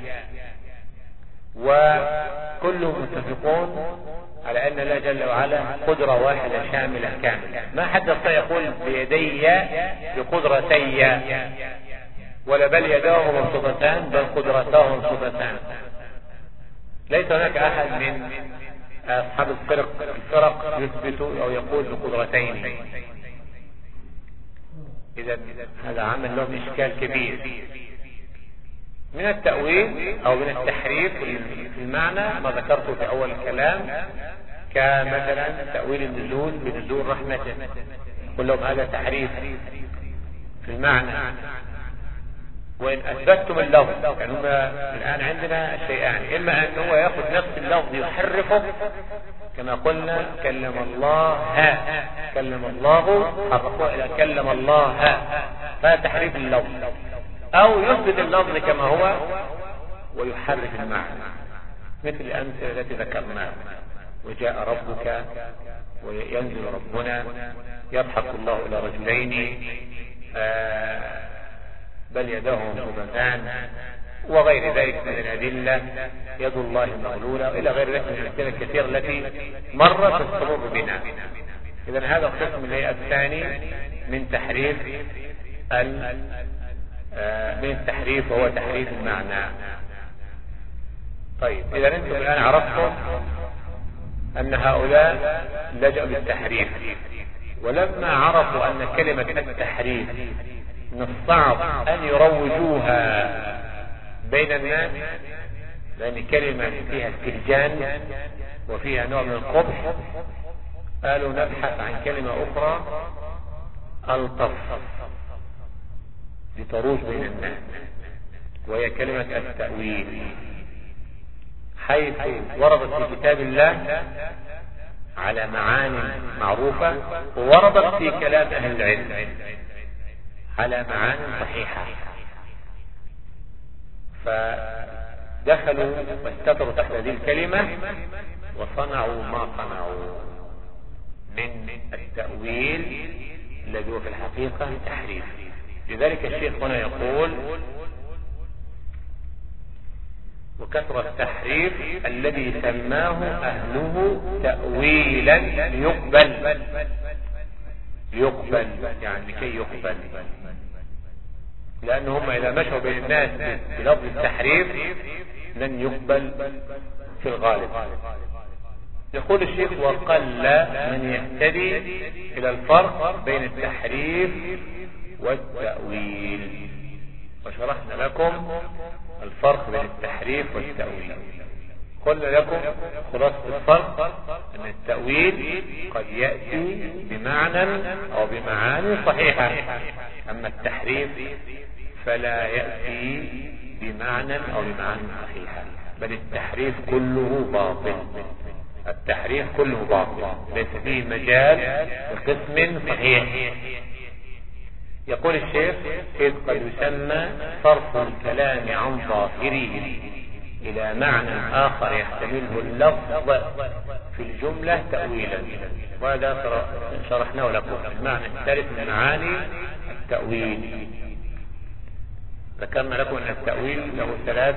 [SPEAKER 1] وكلهم متفقون على أن الله جل وعلا قدرة واحدة شاملة كاملة. ما حد سيقول بيدي بقدرتي، ولا بل يداه مبسوطتان، بل قدرتاه مبسوطتان. ليس هناك أحد من أصحاب الفرق الفرق يثبت أو يقول بقدرتين. إذا هذا عمل لهم إشكال كبير من التأويل أو من التحريف في المعنى، ما ذكرته في أول الكلام، كمثلا تأويل النزول بنزول رحمته، كلهم هذا تحريف في المعنى. وإن أثبتتم اللفظ، يعني هما الآن عندنا شيئان: إما أن هو يأخذ نفس اللفظ يحرفه كما قلنا كلم الله، كلم الله حرفه إلى كلم الله، فهذا تحريف اللفظ، أو يثبت اللفظ كما هو ويحرف المعنى، مثل الأمثلة التي ذكرناها: وجاء ربك، وينزل ربنا، يضحك الله إلى رجلين آه بل يداه مبسوطتان وغير ذلك من الأدلة، يد الله مغلولة إلى غير ذلك من الأمثلة الكثيرة التي مرت تستمر بنا. إذن هذا القسم الثاني من تحريف من التحريف وهو تحريف المعنى. طيب إذا أنتم الآن عرفتم أن هؤلاء لجأوا للتحريف، ولما عرفوا أن كلمة التحريف من الصعب أن يروجوها بين الناس لأن كلمة فيها استهجان وفيها نوع من القبح، قالوا نبحث عن كلمة أخرى ألطف لتروج بين الناس، وهي كلمة التأويل، حيث وردت في كتاب الله على معاني معروفة، ووردت في كلام أهل العلم على معاني صحيحة، فدخلوا واستتروا تحت هذه الكلمة وصنعوا ما صنعوا من التأويل الذي هو في الحقيقة تحريف. لذلك الشيخ هنا يقول وكثر التحريف الذي سماه أهله تأويلا يقبل، يقبل يعني كي يقبل، لأنهم إذا مشوا بين الناس بلفظ التحريف لن يقبل في الغالب. يقول الشيخ وقل من يهتدي إلى الفرق بين التحريف والتأويل، وشرحنا لكم الفرق بين التحريف والتأويل. قلنا لكم خلاصة الفرق أن التأويل قد يأتي بمعنى أو بمعاني صحيحة، أما التحريف فلا يأتي بمعنى أو بمعاني صحيحة، بل التحريف كله باطل، التحريف كله باطل ليس فيه مجال لقسم صحيح. يقول الشيخ إذ قد يسمى صرف الكلام عن ظاهره إلى معنى آخر يحتمله اللفظ في الجملة تأويلا، وهذا شرحناه لكم المعنى الثالث من معاني التأويل. ذكرنا لكم أن التأويل له ثلاث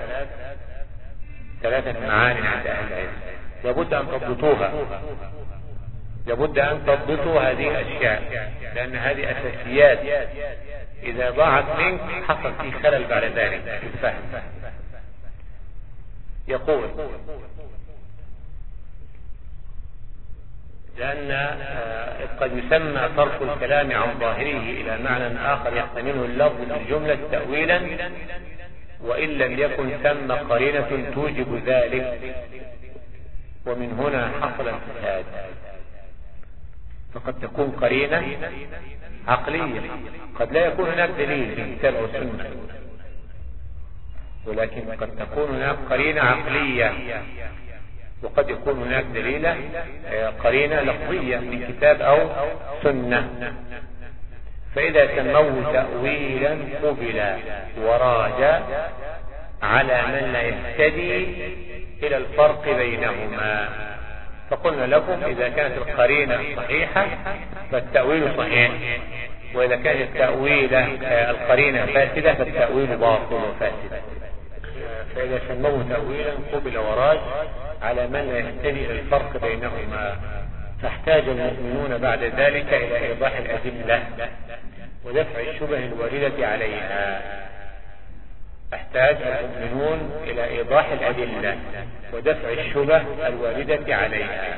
[SPEAKER 1] ثلاثة معاني عند أهل العلم، لابد أن تضبطوها، لابد أن تضبطوا هذه الأشياء، لأن هذه أساسيات إذا ضاعت منك حصل فيه خلل بعد ذلك في الفهم. يقول لأن قد يسمى صرف الكلام عن ظاهره إلى معنى آخر يحتمله اللفظ في الجملة تأويلا وإن لم يكن ثم قرينة توجب ذلك، ومن هنا حصل الفساد. فقد تكون قرينة عقلية، قد لا يكون هناك دليل في الكتاب أو السنة، ولكن قد تكون هناك قرينة عقلية، وقد يكون هناك دليل قرينة لفظية من كتاب أو سنة. فإذا سموه تأويلا قبل وراجع على من لا يهتدي إلى الفرق بينهما. فقلنا لكم إذا كانت القرينة صحيحة فالتأويل صحيح، وإذا كانت التأويل القرينة فاسدة فالتأويل باطل وفاسد. فإذا سموه تأويلا قبل وراج على من لا يهتدي إلى الفرق بينهما، فاحتاج المؤمنون بعد ذلك إلى إيضاح الأدلة ودفع الشبه الواردة عليها. احتاج المؤمنون إلى إيضاح الأدلة ودفع الشبه الواردة عليها.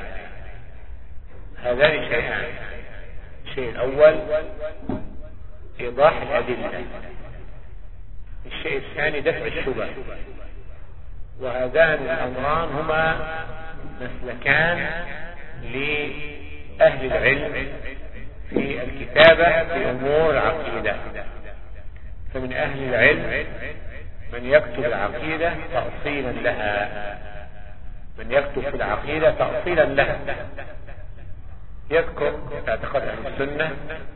[SPEAKER 1] هذان شيئان: الشيء الأول إيضاح الأدلة، الشيء الثاني دفع الشبه. وهذان الأمران هما مسلكان لأهل العلم في الكتابة في أمور العقيدة. فمن أهل العلم من يكتب العقيدة تأصيلا لها، من يكتب في العقيدة تأصيلا لها، يذكر اعتقاد أهل السنة،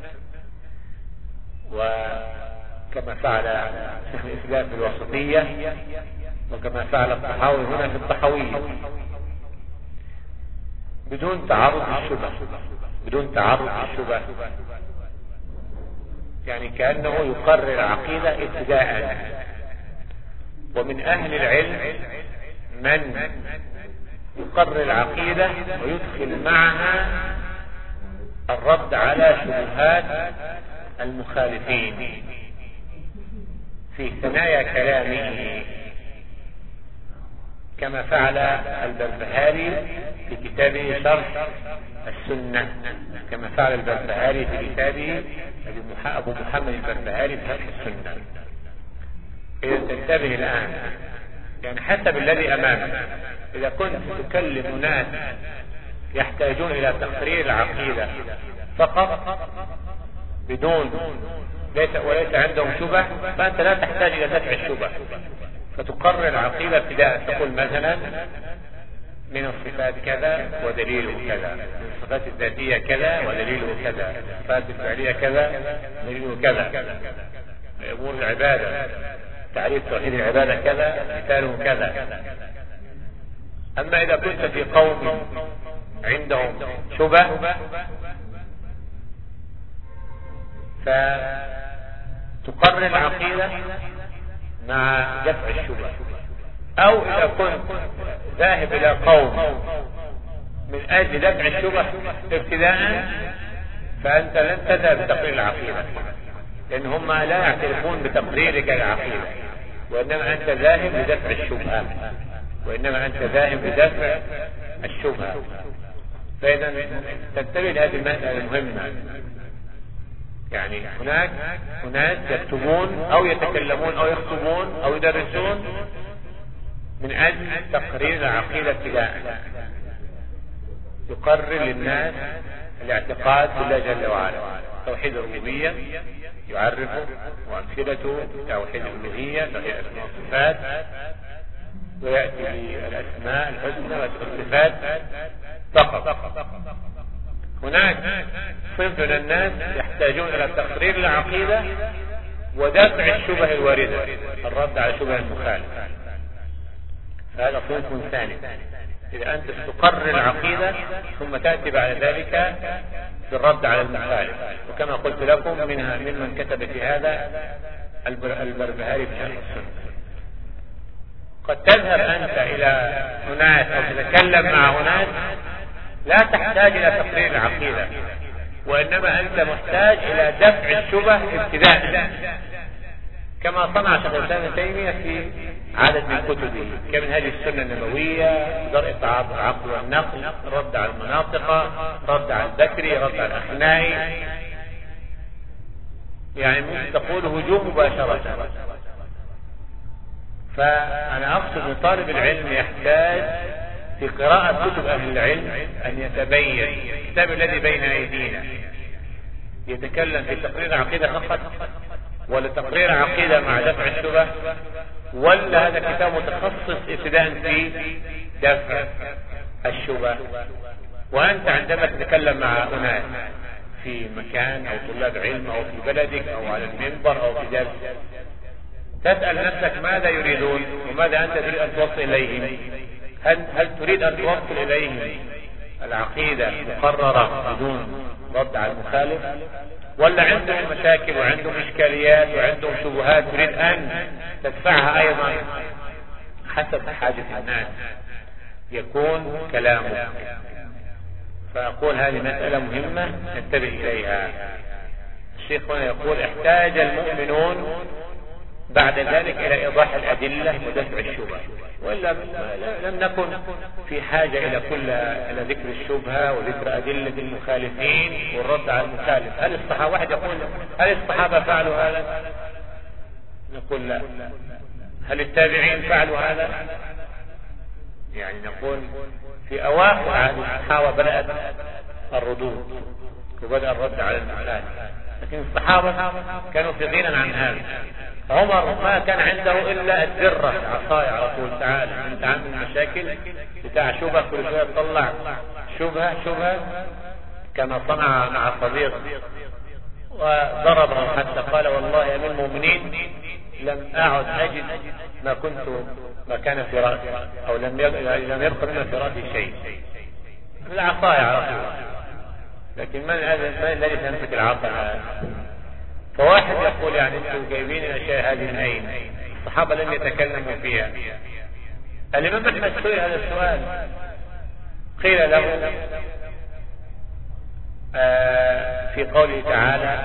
[SPEAKER 1] وكما فعل شيخ الإسلام في الوسطية، وكما فعل الطحاوي هنا في الطحاوية، بدون تعرض للشبه، بدون تعرض للشبه، يعني كأنه يقرر العقيدة ابتداء. ومن أهل العلم من يقرر العقيدة ويدخل معها الرد على شبهات المخالفين في ثنايا كلامه، كما فعل البربهاري في كتابه شرح السنة، كما فعل البربهاري في كتابه أبو محمد البربهاري في شرح السنة. إذا تنتبه الآن، يعني حسب الذي أمامك. إذا كنت تكلم ناس يحتاجون إلى تقرير العقيدة فقط بدون ليس وليس عندهم شبه، فأنت لا تحتاج إلى دفع الشبه، فتقرر العقيدة ابتداء. تقول مثلا من الصفات كذا ودليله كذا، من الصفات الذاتية كذا ودليله كذا، الصفات الفعلية كذا ودليله كذا، أمور العبادة تعريف توحيد العبادة كذا مثاله كذا. أما إذا كنت في قوم عندهم شبه فتقرر العقيدة مع دفع الشبه. أو إذا كنت ذاهب إلى قوم من أجل دفع الشبه ابتداء، فأنت لن تذهب بتقرير العقيدة، لأن هم لا يعترفون بتقريرك العقيدة، وإنما أنت ذاهب لدفع الشبهة، وإنما أنت ذاهب لدفع الشبهة. فإذا تنتبه لهذه المسألة المهمة. يعني هناك هناك يكتبون أو يتكلمون أو يخطبون أو يدرسون من أجل تقرير العقيدة ابتداء، يقرر للناس الاعتقاد بالله جل وعلا، توحيد الربوبية يعرفه وأمثلته، توحيد الألوهية، توحيد الأسماء والصفات، ويأتي بالأسماء الحسنى والصفات فقط. هناك صنف من الناس يحتاجون إلى تقرير العقيدة ودفع الشبه الواردة، الرد على شبه المخالف، فهذا صنف ثاني. إذا أنت تقرر العقيدة ثم تأتي بعد ذلك بالرد على المخالف، وكما قلت لكم منها ممن كتب في هذا البربهاري في شرح السنة. قد تذهب أنت إلى أناس أو تتكلم مع أناس لا تحتاج إلى تقرير العقيدة، وإنما أنت محتاج إلى دفع الشبه ابتداء، كما صنع شيخ الإسلام ابن تيمية في عدد من كتبه كمنهاج السنة النبوية، درء التعارض العقل والنقل، رد على المناطق، رد على البكري، رد على الأخنائي، يعني ممكن تقول هجوم مباشرة. فأنا أقصد أن طالب العلم يحتاج في قراءة كتب أهل العلم أن يتبين الكتاب الذي بين أيدينا يتكلم في تقرير عقيدة فقط، ولا تقرير عقيدة مع دفع الشبه، ولا هذا كتاب متخصص ابتداء في دفع الشبه. وأنت عندما تتكلم مع أناس في مكان أو طلاب علم أو في بلدك أو على المنبر أو في درس، تسأل نفسك ماذا يريدون وماذا أنت تريد أن توصل إليهم. هل, هل تريد أن توصل إليهم العقيدة مقررة بدون رد على المخالف، ولا عندهم مشاكل وعندهم إشكاليات وعندهم شبهات تريد أن تدفعها أيضا؟ حسب حاجة الناس يكون كلامه. فأقول هذه مسألة مهمة ننتبه إليها. الشيخ هنا يقول احتاج المؤمنون بعد ذلك إلى إيضاح الأدلة ودفع الشبهة، وإلا لم نكن في حاجة إلى كل إلى ذكر الشبهة وذكر أدلة المخالفين والرد على المخالف. هل الصحابة واحد يقول هل الصحابة فعلوا هذا؟ نقول لا. هل التابعين فعلوا هذا؟ يعني نقول في أواخر عهد الصحابة بدأت الردود وبدأ الرد على المخالف، لكن الصحابة كانوا في غنى عن هذا. عمر ما كان عنده إلا الذرة عصاية على طول، تعالى انت عامل المشاكل بتاع شبهة، كل شوية تطلع شبهة شبهة، كما صنع مع صديق وضربه حتى قال والله يا أمير المؤمنين لم أعد أجد ما كنت ما كان في رأسي، أو لم لم يبقى من في رأسي شيء. العصاية على طول، لكن من الذي تمسك العصا؟ فواحد يقول يعني انتم جايبين الاشياء هذه من اين؟ الصحابة لم يتكلموا فيها. الامام احمد سئل هذا السؤال، قيل له آه في قوله تعالى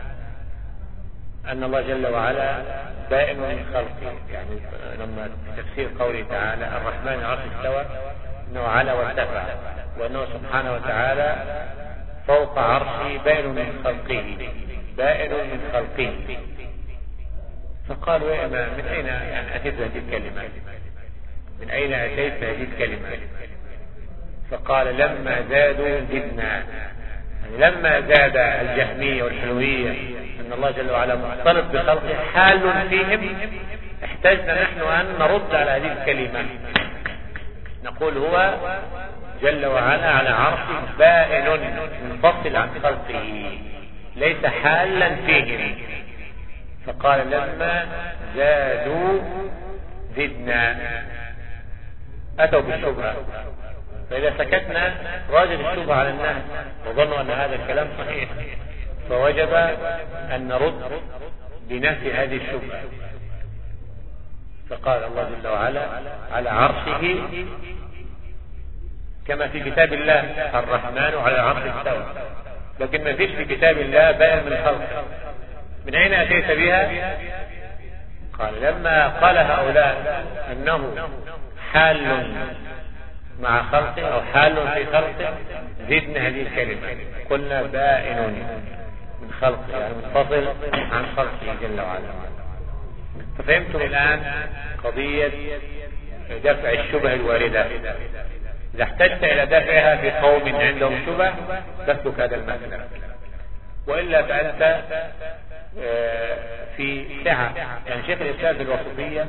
[SPEAKER 1] ان الله جل وعلا بائن من خلقه، يعني لما تفسير قوله تعالى الرحمن عرش استوى انه على وارتفع، وانه سبحانه وتعالى فوق عرشه بائن من خلقه، بائن من خلقه. فقالوا يا امام من اين يعني اتيت هذه الكلمه؟ من اين اتيت هذه الكلمه؟ فقال لما زادوا زدنا، يعني لما زاد الجهميه والحلويه ان الله جل وعلا مختلط بخلقه حال فيهم، احتجنا نحن ان نرد على هذه الكلمه، نقول هو جل وعلا على عرشه بائن منفصل عن خلقه ليس حالا فيهم. فقال لما زادوا زدنا، اتوا بالشبهه. فاذا سكتنا راجل الشبهه على الناس وظنوا ان هذا الكلام صحيح، فوجب ان نرد بنفي هذه الشبهه. فقال الله جل وعلا على عرشه كما في كتاب الله الرحمن على العرش استوى، لكن ما فيش في كتاب الله بائن من خلقه. من اين اتيت بها؟ قال لما قال هؤلاء انه حال مع خلقه او حال في خلقه زدنا هذه الكلمه، قلنا بائن من خلقه يعني منفصل عن خلقه جل وعلا. ففهمتم الان قضيه دفع الشبه الوارده. إذا احتجت إلى دفعها في قوم عندهم شبه تسلك هذا المسلك، وإلا فأنت في سعة. يعني شيخ الإسلام في الوسطية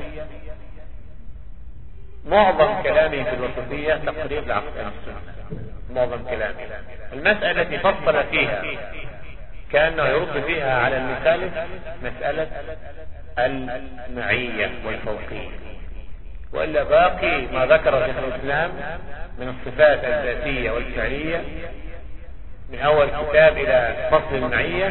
[SPEAKER 1] معظم كلامه في الوسطية تقريب لعقد السنة، معظم كلامه. المسألة التي فصل فيها كأنه يرد فيها على المخالف مسألة المعية والفوقية، وإلا باقي ما ذكر شيخ الإسلام من الصفات الذاتية والفعلية من أول كتاب إلى فصل المعية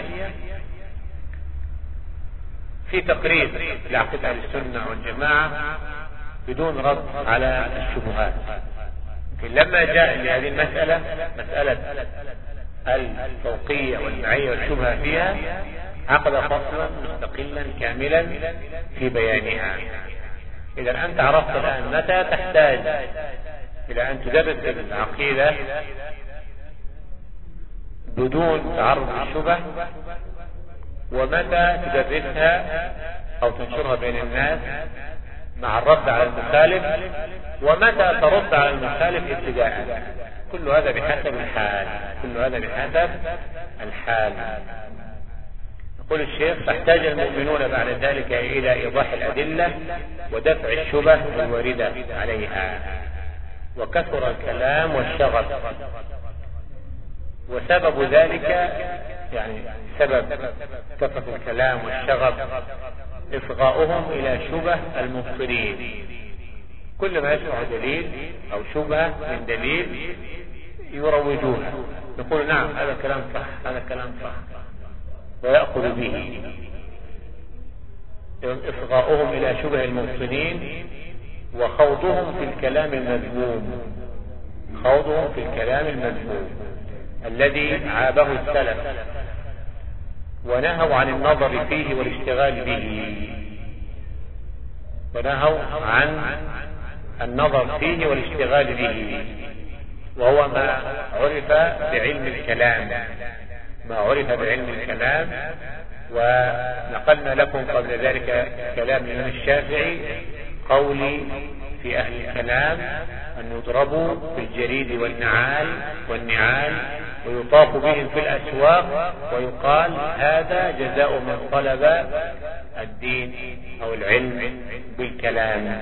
[SPEAKER 1] في تقريب لعقيدة أهل السنة والجماعة بدون رد على الشبهات. لكن لما جاء لهذه المسألة مسألة الفوقية والمعية والشبهة فيها عقد فصلا مستقلا كاملا في بيانها. إذا أنت عرفت الآن متى تحتاج إلى أن تدرس العقيدة بدون تعرض للشبه، ومتى تدرسها أو تنشرها بين الناس مع الرد على المخالف، ومتى ترد على المخالف ابتداء. كل هذا بحسب الحال، كل هذا بحسب الحال. يقول الشيخ فاحتاج المؤمنون بعد ذلك إلى إيضاح الأدلة ودفع الشبه الواردة عليها، وكثر الكلام والشغب. وسبب ذلك يعني سبب كثرة الكلام والشغب إصغاؤهم إلى شبه المبصرين. كل ما يسمع دليل أو شبه من دليل يروجونه، يقول نعم هذا كلام صح، هذا كلام صح، ويأخذ به. إصغاؤهم إلى شبه المبصرين وخوضهم في الكلام المذموم، خوضهم في الكلام المذموم الذي عابه السلف ونهوا عن النظر فيه والاشتغال به، ونهوا عن النظر فيه والاشتغال به، وهو ما عرف بعلم الكلام، ما عرف بعلم الكلام. ونقلنا لكم قبل ذلك كلام الإمام الشافعي قولي في أهل الكلام أن يضربوا بالجريد والنعال والنعال ويطاف بهم في الأسواق، ويقال هذا جزاء من طلب الدين أو العلم بالكلام.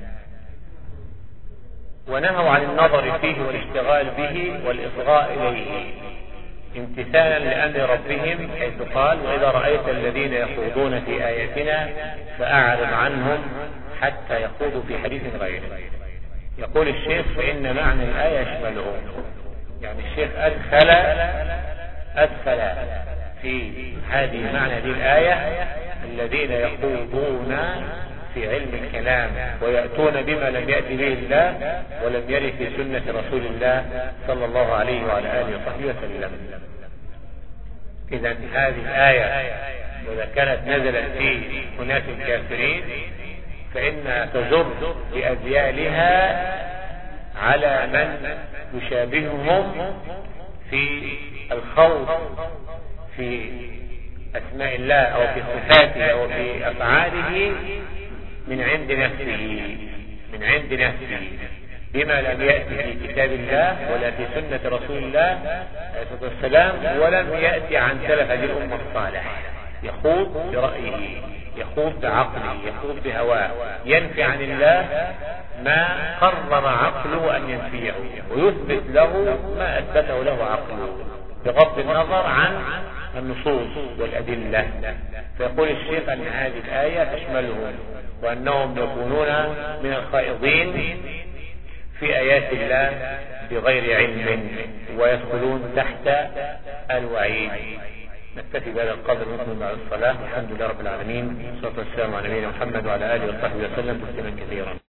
[SPEAKER 1] ونهوا عن النظر فيه والاشتغال به والإصغاء إليه امتثالا لأمر ربهم، حيث قال وإذا رأيت الذين يخوضون في آياتنا فأعرض عنهم حتى يخوضوا في حديث غيره. يقول الشيخ فإن معنى الآية يشملهم، يعني الشيخ أدخل أدخل في هذه معنى هذه الآية الذين يخوضون في علم الكلام ويأتون بما لم يأتي به الله ولم يرد في سنة رسول الله صلى الله عليه وعلى آله وصحبه وسلم. إذا هذه الآية وإذا كانت نزلت في أناس كافرين فإنها تجر بأذيالها على من يشابههم في الخوض في أسماء الله أو في صفاته أو في أفعاله من عند نفسه من عند نفسه بما لم يأتي في كتاب الله ولا في سنة رسول الله عليه الصلاة والسلام ولم يأتي عن سلف هذه الأمة الصالح. يخوض برأيه، يخوض بعقله، يخوض بهواه، ينفي عن الله ما قرر عقله أن ينفيه ويثبت له ما أثبته له عقله بغض النظر عن النصوص والأدلة. فيقول الشيخ أن هذه الآية تشملهم وأنهم يكونون من الخائضين في آيات الله بغير علم ويدخلون تحت الوعيد. نكتفي بهذا القدر ونكمل بعد الصلاة. الحمد لله رب العالمين، والصلاة والسلام على نبينا محمد وعلى آله وصحبه وسلم تسليما كثيرا.